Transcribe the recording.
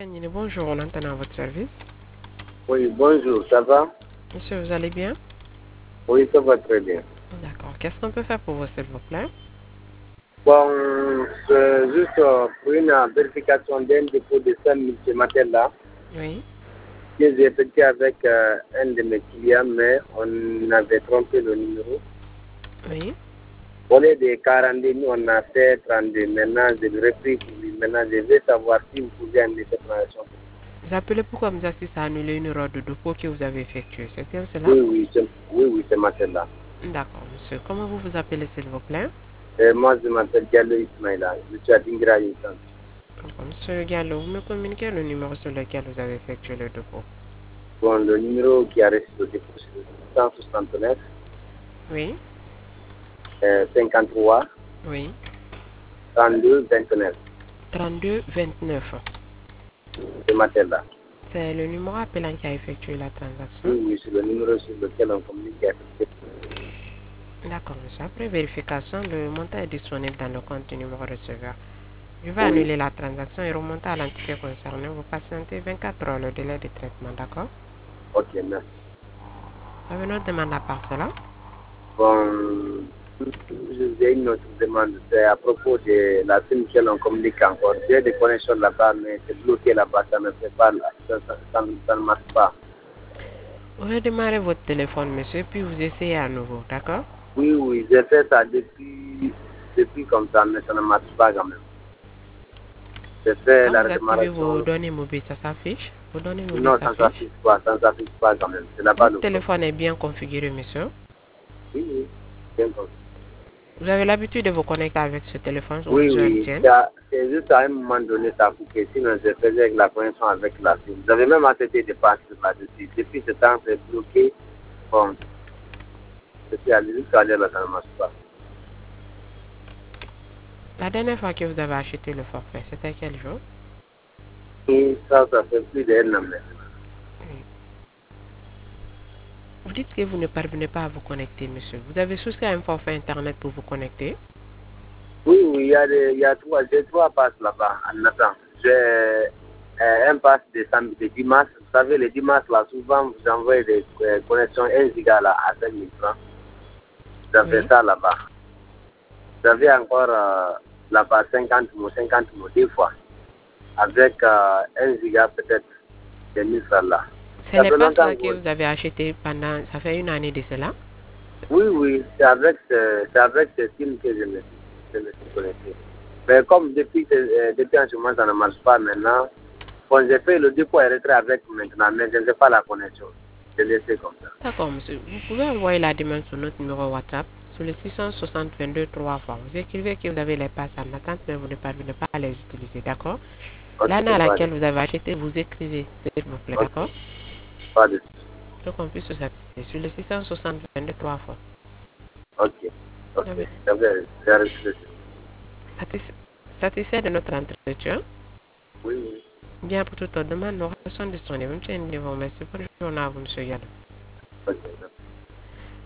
Bonjour, on entend à votre service. Oui, bonjour, ça va? Monsieur, vous allez bien? Oui, ça va très bien. D'accord. Qu'est-ce qu'on peut faire pour vous, s'il vous plaît? Bon, c'est juste pour une vérification d'un dépôt de 5 000 ce matin-là, Oui. que j'ai effectué avec un de mes clients, mais on avait trompé le numéro. Oui. Au lieu de 42, nous on a fait 32. Maintenant, je le repris pour lui. Maintenant, je veux savoir si vous pouvez annuler cette transaction. Vous appelez pourquoi vous assistez à annuler une erreur de dépôt que vous avez effectuée. C'est bien cela? Oui, ce matin-là. D'accord, monsieur. Comment vous vous appelez, s'il vous plaît? Moi, je m'appelle Diallo Ismaïla. Je suis à Dingra Instance. D'accord. Monsieur Gallo, vous me communiquez le numéro sur lequel vous avez effectué le dépôt? Bon, le numéro qui a reçu le dépôt, c'est 169 Oui. 53 Oui. 32 29. 32 29. Ce matin-là. C'est le numéro appelant qui a effectué la transaction? Oui, c'est le numéro sur lequel on communique avec. D'accord, monsieur. Après vérification, le montant est disponible dans le compte du numéro receveur. Je vais Oui, annuler la transaction et remonter à l'entité concernée. Vous patientez 24 heures le délai de traitement, d'accord? ok, merci. Vous avez une autre demande à part cela? Bon, j'ai une autre demande. C'est à propos de la SIM que l'on communique encore. J'ai des connexions là-bas, mais c'est bloqué là-bas. Ça ne fait pas, ça ne marche pas. Vous redémarrez votre téléphone, monsieur, puis vous essayez à nouveau, d'accord? Oui, j'ai fait ça depuis comme ça, mais ça ne marche pas quand même. J'ai fait Quand la vous activez vos redémarration. données mobiles, ça s'affiche? Vos données mobiles Non, s'affichent? ça ne s'affiche pas quand même. C'est là-bas Votre le problème. téléphone est bien configuré, monsieur. Oui, bien compris. Vous avez l'habitude de vous connecter avec ce téléphone aux heures Oui, tiennes? c'est juste à un moment donné, ça a coupé. Sinon, je faisais avec la connexion avec la SIM. J'avais même accepté de passer là-dessus. Depuis ce temps, c'est bloqué. Bon, je suis allé jusqu'à là, ça ne marche pas. La dernière fois que vous avez acheté le forfait, c'était quel jour? Et ça fait plus d'un an maintenant. Oui. Vous dites que vous ne parvenez pas à vous connecter, monsieur. Vous avez souscrit à un forfait Internet pour vous connecter? Oui, j'ai trois passes là-bas en attendant. J'ai un pass de 10 mars. Vous savez, les 10 mars, là, souvent, vous envoyez des connexions 1 giga là, à 5 000 francs. J'avais Oui. ça là-bas. J'avais encore là-bas 50 mots, deux fois. Avec 1 giga peut-être de 1000 francs là. C'est Ça les fait passes longtemps là que... que vous avez acheté pendant, ça fait une année de cela. Oui, c'est avec ce film que je me suis connecté. Mais comme depuis un moment, ça ne marche pas maintenant. Bon, j'ai fait le dépôt et retrait avec maintenant, mais je ne sais pas la connexion. Je l'ai fait comme ça. D'accord, monsieur. Vous pouvez envoyer la demande sur notre numéro WhatsApp, sur le 660 22 3 fois. Vous écrivez que vous avez les passes en attente, mais vous ne parvenez pas à les utiliser, d'accord? Ok, L'année à pas de, laquelle vous avez acheté, vous écrivez, s'il vous plaît, ok, d'accord? pas de, Donc on puisse s'appuyer sur le 660 22 3 fois. ok, ok. Vous avez J'ai reçu. satisfait de notre entretien? Oui. Bien, pour toute autre demande, nous restons disponibles. Monsieur, merci. Bonne journée à vous, monsieur Yann. Ok.